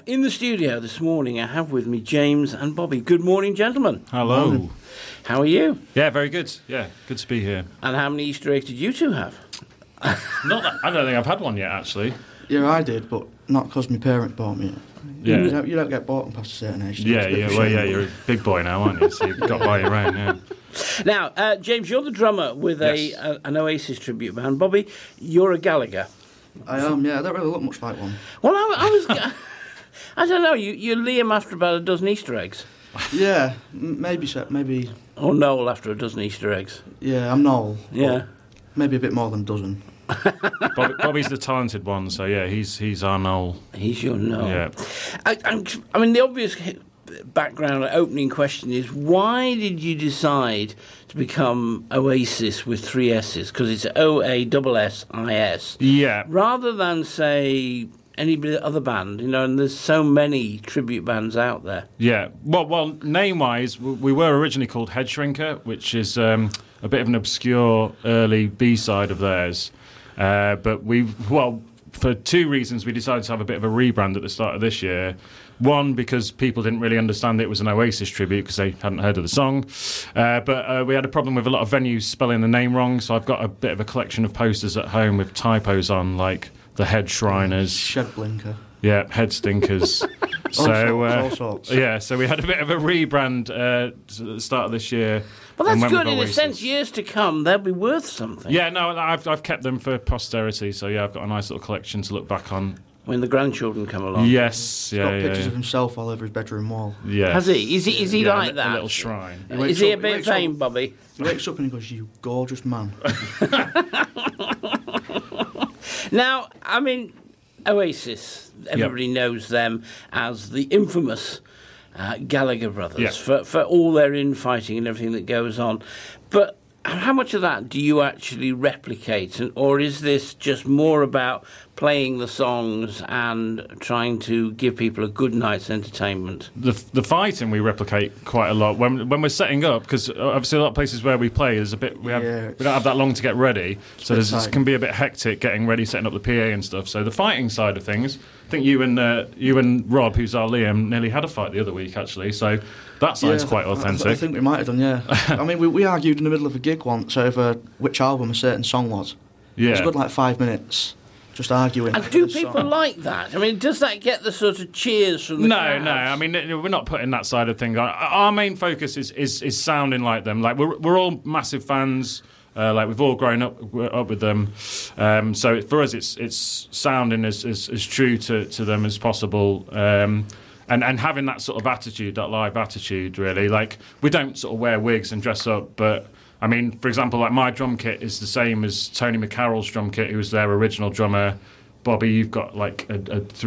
In the studio this morning, I have with me James and Bobby. Good morning, gentlemen. Hello. Morning. How are you? Yeah, very good. Yeah, good to be here. And how many Easter eggs did you two have? Not that, I don't think I've had one yet, actually. Yeah, I did, but not because my parents bought me it. Yeah. You don't get bought them past a certain age. Yeah, you're a big boy now, aren't you? So you've got to buy your own, yeah. Now, James, you're the drummer with Yes. an Oasis tribute band. Bobby, you're a Gallagher. I am, yeah. I don't really look much like one. Well, I was... I don't know, you're Liam after about a dozen Easter eggs. Yeah, maybe so, maybe... Or Noel after a dozen Easter eggs. Yeah, I'm Noel. Yeah. Maybe a bit more than a dozen. Bobby's the talented one, so yeah, he's our Noel. He's your Noel. Yeah. I mean, the obvious background, opening question is, why did you decide to become Oasis with three S's? Because it's OASSIS. Yeah. Rather than, say, any other band, you know, and there's so many tribute bands out there. Yeah. Well, name-wise, we were originally called Head Shrinker, which is a bit of an obscure early B-side of theirs. But for two reasons, we decided to have a bit of a rebrand at the start of this year. One, because people didn't really understand it was an Oasis tribute because they hadn't heard of the song. But we had a problem with a lot of venues spelling the name wrong, so I've got a bit of a collection of posters at home with typos on, like the Head Shriners. Shed Blinker. Yeah, Head Stinkers. All sorts. Yeah, so we had a bit of a rebrand at the start of this year. Well, that's and went good with in a Oasis. sense. Years to come, they'll be worth something. Yeah, no, I've kept them for posterity, so yeah, I've got a nice little collection to look back on. When the grandchildren come along. Yes, He's got pictures of himself all over his bedroom wall. Yeah. Has he? Is he Yeah, like that? A little shrine. Is he a bit vain, Bobby? He wakes up and he goes, "You gorgeous man." Now, I mean, Oasis, everybody knows them as the infamous Gallagher brothers Yeah. for all their infighting and everything that goes on. But how much of that do you actually replicate? Or is this just more about playing the songs and trying to give people a good night's entertainment? The fighting we replicate quite a lot when we're setting up, because obviously a lot of places where we play is a bit we don't have that long to get ready, so it can be a bit hectic getting ready, setting up the PA and stuff. So the fighting side of things, I think you and Rob, who's our Liam, nearly had a fight the other week actually. So that side's quite authentic. I think we might have done, yeah. I mean, we argued in the middle of a gig once over which album a certain song was. Yeah. It was a good 5 minutes. Just arguing. And do people like that? I mean, does that get the sort of cheers from the crowd? No. I mean, we're not putting that side of things on. Our main focus is sounding like them. Like we're all massive fans. Like we've all grown up with them. So for us, it's sounding as true to them as possible. And having that sort of attitude, that live attitude, really. Like we don't sort of wear wigs and dress up, but. I mean, for example, like my drum kit is the same as Tony McCarroll's drum kit, who was their original drummer. Bobby, you've got like a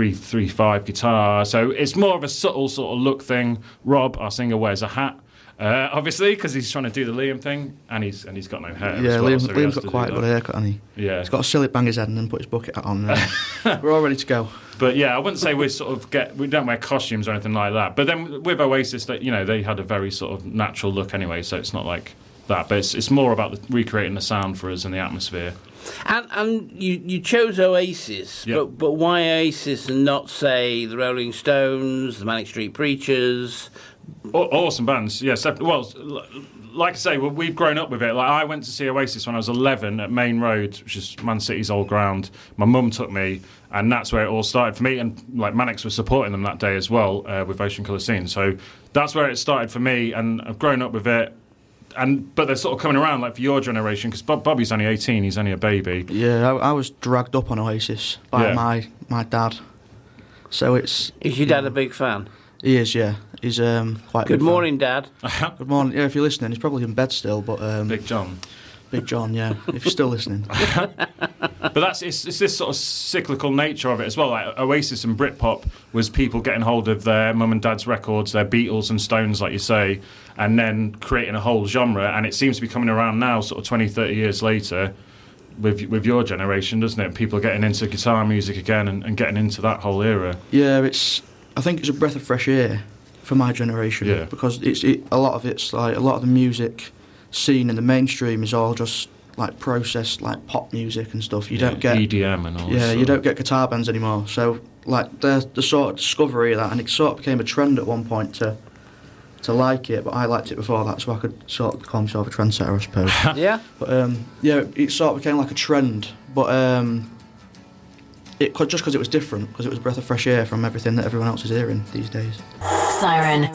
335 guitar, so it's more of a subtle sort of look thing. Rob, our singer, wears a hat, obviously, because he's trying to do the Liam thing, and he's got no hair. Yeah, as well, Liam's got quite a good haircut, hasn't he? Yeah, he's got a silly bang his head and then put his bucket hat on. We're all ready to go. But yeah, I wouldn't say we don't wear costumes or anything like that. But then with Oasis, they had a very sort of natural look anyway, so it's not like that, but it's more about recreating the sound for us and the atmosphere. And you chose Oasis, Yep. but why Oasis and not, say, the Rolling Stones, the Manic Street Preachers? Awesome bands, yes. Well, like I say, we've grown up with it. Like I went to see Oasis when I was 11 at Main Road, which is Man City's old ground. My mum took me, and that's where it all started for me. And like Manics was supporting them that day as well with Ocean Colour Scene. So that's where it started for me, and I've grown up with it. But they're sort of coming around like for your generation, because Bobby's only 18, he's only a baby. Yeah, I was dragged up on Oasis by my dad. So it's... Is your dad a big fan? He is, yeah. He's quite Good morning, Dad. Good morning. Yeah, if you're listening, he's probably in bed still, but... Big John. Big John, yeah, if you're still listening. But it's this sort of cyclical nature of it as well. Like Oasis and Britpop was people getting hold of their mum and dad's records, their Beatles and Stones, like you say, and then creating a whole genre. And it seems to be coming around now, sort of 20, 30 years later, with your generation, doesn't it? People getting into guitar music again and getting into that whole era. Yeah, I think it's a breath of fresh air for my generation. Yeah. Because a lot of it's like a lot of the music scene in the mainstream is all just like processed like pop music and stuff. You don't get EDM and all. Yeah, you don't get guitar bands anymore. So like the sort of discovery of that, and it sort of became a trend at one point to like it. But I liked it before that, so I could sort of call myself a trendsetter, I suppose. Yeah. But yeah, it sort of became like a trend. But just because it was different, because it was a breath of fresh air from everything that everyone else is hearing these days. Siren.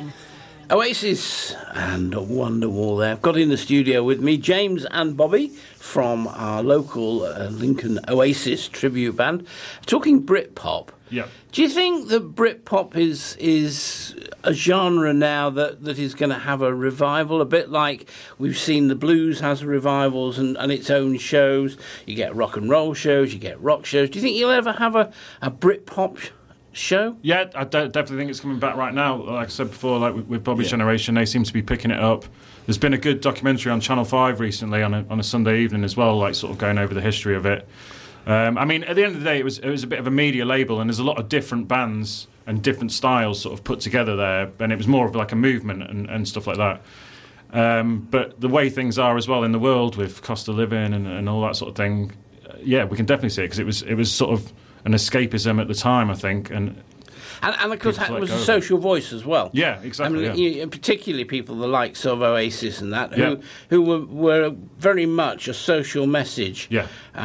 Oasis and Wonderwall there. I've got in the studio with me James and Bobby from our local Lincoln Oasis tribute band, talking Britpop. Yeah. Do you think that Britpop is a genre now that is going to have a revival, a bit like we've seen the blues has revivals and its own shows? You get rock and roll shows, you get rock shows. Do you think you'll ever have a Britpop show? Yeah, I definitely think it's coming back right now. Like I said before, like with Bobby's generation, they seem to be picking it up. There's been a good documentary on Channel 5 recently on a Sunday evening as well, like sort of going over the history of it. I mean, at the end of the day, it was a bit of a media label, and there's a lot of different bands and different styles sort of put together there, and it was more of like a movement and stuff like that. But the way things are as well in the world with cost of living and all that sort of thing, yeah, we can definitely see it, because it was sort of an escapism at the time, I think, and of course that was a social voice as well. Yeah, exactly. I mean, particularly people the likes of Oasis and that, who were very much a social message. Yeah.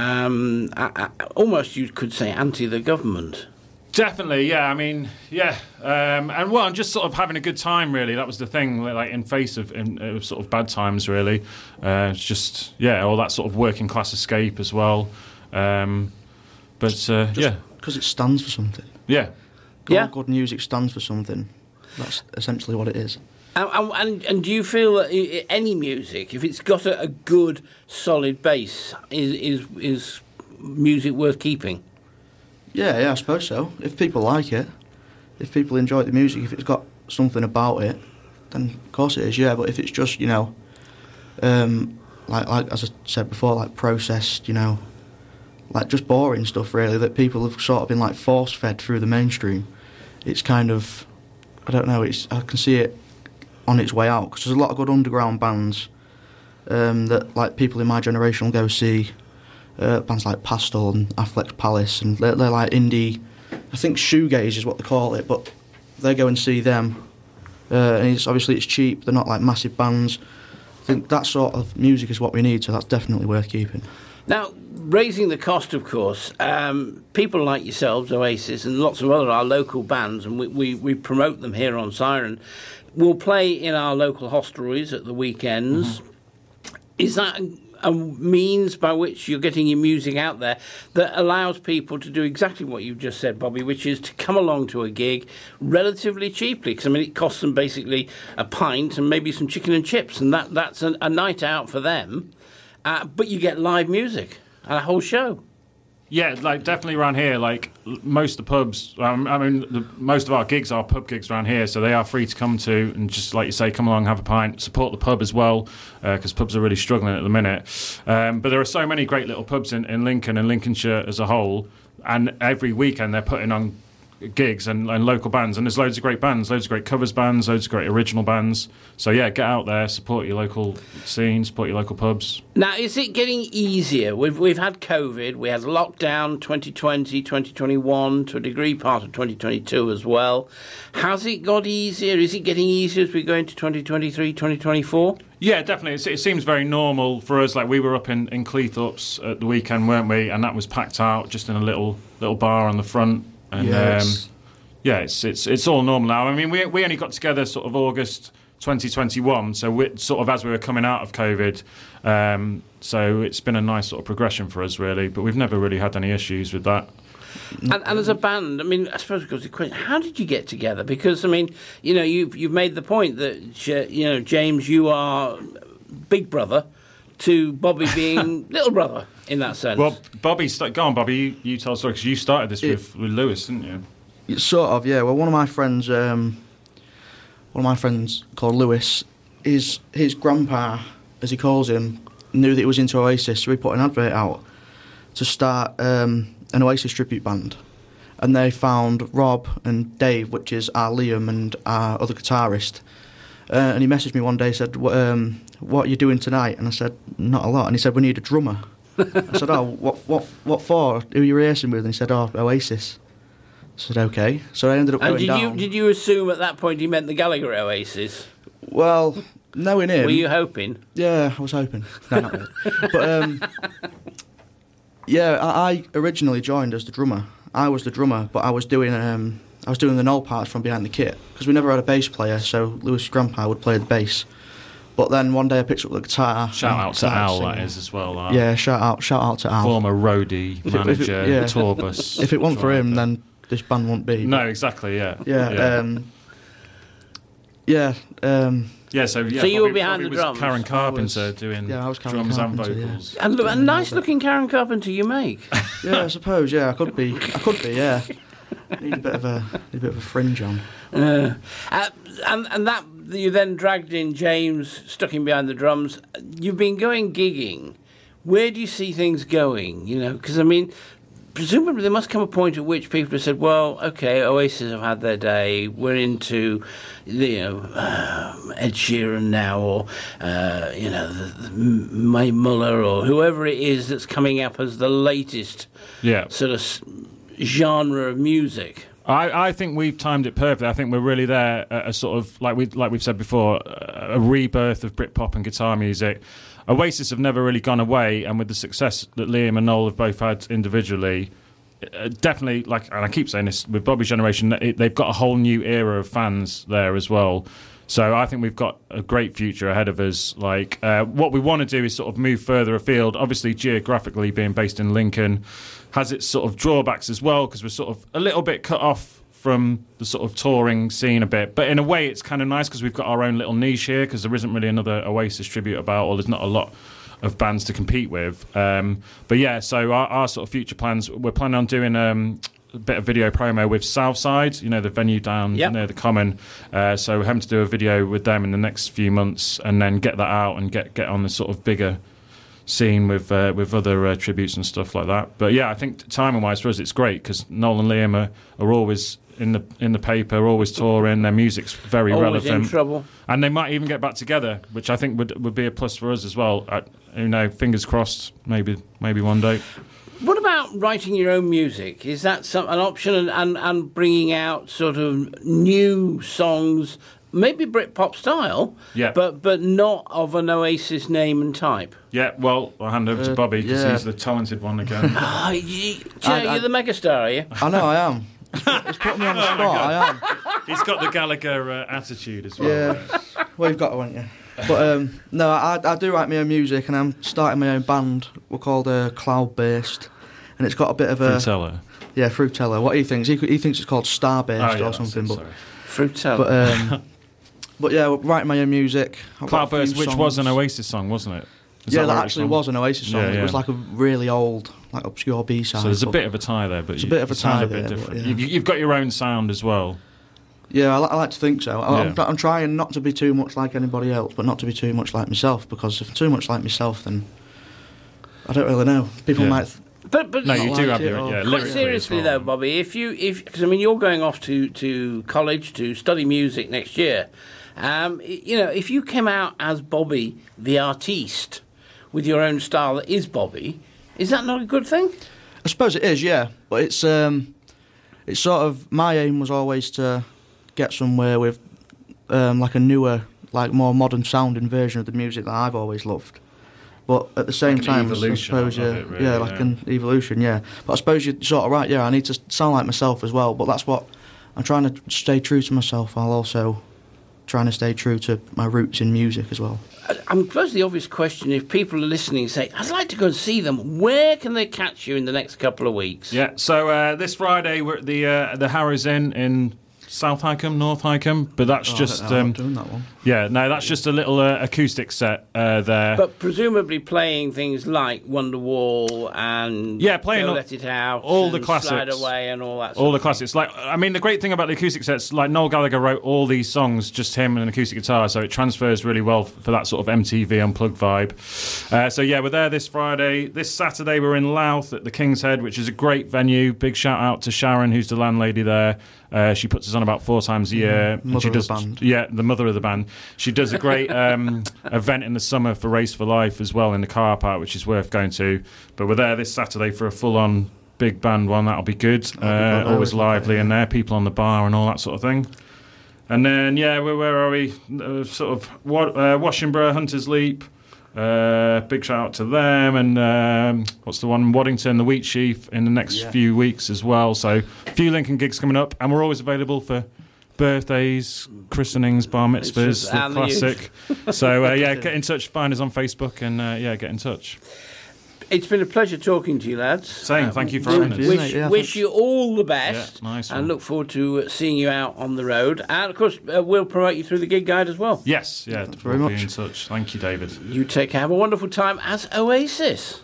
Almost you could say anti the government. Definitely, yeah. I mean, yeah, and well, I'm just sort of having a good time, really. That was the thing, like in face of sort of bad times, really. It's just all that sort of working class escape as well. But yeah, because it stands for something. Yeah. Good music stands for something. That's essentially what it is. And do you feel that any music, if it's got a good, solid base, is music worth keeping? Yeah, I suppose so. If people like it, if people enjoy the music, if it's got something about it, then of course it is, yeah. But if it's just, like as I said before, like processed, like just boring stuff really, that people have sort of been like force-fed through the mainstream, it's kind of, I don't know, I can see it on its way out, because there's a lot of good underground bands that like people in my generation will go see, bands like Pastel and Affleck's Palace, and they're like indie, I think shoegaze is what they call it, but they go and see them, and it's cheap, they're not like massive bands. I think that sort of music is what we need, so that's definitely worth keeping. Now, raising the cost, of course, people like yourselves, Oasis, and lots of other our local bands, and we promote them here on Siren, will play in our local hostelries at the weekends. Mm-hmm. Is that a means by which you're getting your music out there that allows people to do exactly what you've just said, Bobby, which is to come along to a gig relatively cheaply? Because, I mean, it costs them basically a pint and maybe some chicken and chips, and that's a night out for them. But you get live music and a whole show. Yeah, like definitely around here, like most of the pubs, most of our gigs are pub gigs around here, so they are free to come to, and just like you say, come along, have a pint, support the pub as well, because pubs are really struggling at the minute. But there are so many great little pubs in Lincoln and Lincolnshire as a whole, and every weekend they're putting on gigs and local bands, and there's loads of great bands, loads of great covers bands, loads of great original bands. So yeah, get out there, support your local scene, support your local pubs. Now, is it getting easier? We've had COVID, we had lockdown 2020, 2021, to a degree part of 2022 as well. Has it got easier? Is it getting easier as we go into 2023, 2024? Yeah, definitely. It seems very normal for us. Like we were up in Cleethorpes at the weekend, weren't we? And that was packed out, just in a little bar on the front. And it's all normal now. I mean, we only got together sort of August 2021, so we're sort of as we were coming out of COVID. So it's been a nice sort of progression for us, really. But we've never really had any issues with that. And as a band, I mean, I suppose it goes to the question: how did you get together? Because I mean, you've made the point that James, you are big brother to Bobby being little brother in that sense. Well, Bobby, go on, Bobby. You tell a story, because you started this with Lewis, didn't you? Sort of, yeah. Well, one of my friends called Lewis, his grandpa, as he calls him, knew that he was into Oasis, so he put an advert out to start an Oasis tribute band, and they found Rob and Dave, which is our Liam and our other guitarist, And he messaged me one day, said, what are you doing tonight? And I said, not a lot. And he said, we need a drummer. I said, oh, what for? Who are you racing with? And he said, oh, Oasis. I said, okay. So I ended up going down. Did you assume at that point he meant the Gallagher Oasis? Well, knowing him... Were you hoping? Yeah, I was hoping. No, not really. But, yeah, I originally joined as the drummer. I was the drummer, but I was doing the Noel parts from behind the kit, because we never had a bass player, so Lewis Grandpa would play the bass. But then one day I picked up the guitar. Shout out to Al, that is, as well. Yeah, shout out to Al. Former roadie, manager, tour bus. If it wasn't for him, then this band wouldn't be. No, exactly, yeah. So you were behind the drums. Karen Carpenter doing drums and vocals. Yeah. And a nice looking Karen Carpenter you make. Yeah, I suppose. Yeah, I could be. Yeah. Need a bit of a fringe on. And that you then dragged in James, stuck him behind the drums. You've been going gigging. Where do you see things going? You know, because I mean, presumably there must come a point at which people have said, well, okay, Oasis have had their day, we're into, Ed Sheeran now, or, Mae Muller, or whoever it is that's coming up as the latest sort of genre of music. I think we've timed it perfectly. I think we're really there at a sort of, like we've said before, a rebirth of Britpop and guitar music. Oasis have never really gone away, and with the success that Liam and Noel have both had individually, definitely, and I keep saying this, with Bobby's generation, they've got a whole new era of fans there as well. So I think we've got a great future ahead of us. What we want to do is sort of move further afield. Obviously, geographically, being based in Lincoln has its sort of drawbacks as well, because we're sort of a little bit cut off from the sort of touring scene a bit. But in a way, it's kind of nice because we've got our own little niche here, because there isn't really another Oasis tribute about, or there's not a lot of bands to compete with. But yeah, so our sort of future plans, we're planning on doing a bit of video promo with Southside, the venue down near the Common. So we're having to do a video with them in the next few months, and then get that out and get on the sort of bigger scene with other tributes and stuff like that. But yeah, I think timing-wise for us, it's great, because Noel and Liam are always in the paper, always touring. Their music's very always relevant. In trouble. And they might even get back together, which I think would be a plus for us as well. Fingers crossed, maybe one day. What about writing your own music? Is that an option, and bringing out sort of new songs, maybe Britpop style, but not of an Oasis name and type? Yeah, well, I'll hand over to Bobby, because he's the talented one again. You're the megastar, are you? I know, I am. It's put me on the spot, I am. He's got the Gallagher attitude as well. Yeah, well, you've got to, haven't you? But no, I do write my own music, and I'm starting my own band. We're called Cloud Based, and it's got a bit of a... Fruitella. Yeah, Fruitella. What he thinks? He thinks it's called Star Based or something. But Fruitella. But yeah, we're writing my own music. Cloud Based, which was an Oasis song, wasn't it? That actually was an Oasis song. It was like a really old, obscure B-side. So there's a bit of a tie there, but it's a bit of a tie sound a bit there, different. Yeah. You've got your own sound as well. Yeah, I like to think so. I'm trying not to be too much like anybody else, but not to be too much like myself, because if I'm too much like myself, then I don't really know. People might... But no, you do have your quite seriously well. though, Bobby. Because you're going off to college to study music next year. If you came out as Bobby the artiste with your own style that is Bobby, is that not a good thing? I suppose it is, yeah. But it's sort of, my aim was always to get somewhere with a newer, more modern sounding version of the music that I've always loved. But at the same time, I suppose, an evolution, yeah. But I suppose you're sort of right, yeah, I need to sound like myself as well, but that's what I'm trying to stay true to myself, while also trying to stay true to my roots in music as well. I suppose the obvious question, if people are listening and say, I'd like to go and see them, where can they catch you in the next couple of weeks? Yeah, so this Friday we're at the Harrows Inn in South Highcombe, North Highcombe, but that's just... I'm not doing that one. Yeah, no, that's just a little acoustic set there. But presumably playing things like Wonderwall and playing Go Let It Out, all the classics, Slide Away and all that. All the classics. The great thing about the acoustic sets, Noel Gallagher wrote all these songs, just him and an acoustic guitar, so it transfers really well for that sort of MTV Unplugged vibe. We're there this Friday. This Saturday we're in Louth at the King's Head, which is a great venue. Big shout out to Sharon, who's the landlady there. She puts us on about 4 times a year. Mother she of the does, band. Yeah, the mother of the band. She does a great event in the summer for Race for Life as well in the car park, which is worth going to. But we're there this Saturday for a full-on big band one. That'll be good. Always lively in there, people on the bar and all that sort of thing. And then, where are we? Sort of Washington, Hunters Leap. Big shout out to them. And what's the one? Waddington, the Wheat Sheaf in the next few weeks as well. So a few Lincoln gigs coming up. And we're always available for birthdays, christenings, bar mitzvahs, the classic. So, get in touch. Find us on Facebook and, get in touch. It's been a pleasure talking to you, lads. Same. Thank you for having us. Wish you all the best. Yeah, nice one. And look forward to seeing you out on the road. And, of course, we'll promote you through the gig guide as well. Yes, Thanks very much. Be in touch. Thank you, David. You take care. Have a wonderful time as Oasis.